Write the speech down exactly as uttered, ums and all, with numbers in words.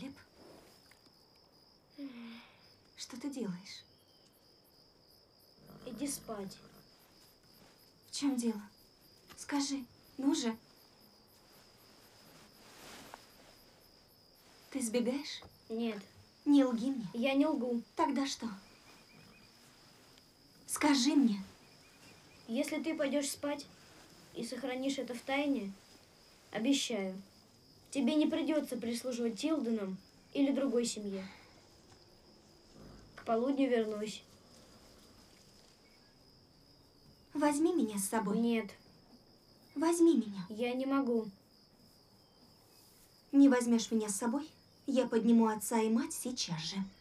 Калеб? Что ты делаешь? Иди спать. В чем дело? Скажи, ну же. Ты сбегаешь? Нет. Не лги мне. Я не лгу. Тогда что? Скажи мне. Если ты пойдешь спать и сохранишь это в тайне, обещаю, тебе не придется прислуживать Тилденам или другой семье. К полудню вернусь. Возьми меня с собой. Нет. Возьми меня. Я не могу. Не возьмешь меня с собой? Я подниму отца и мать сейчас же.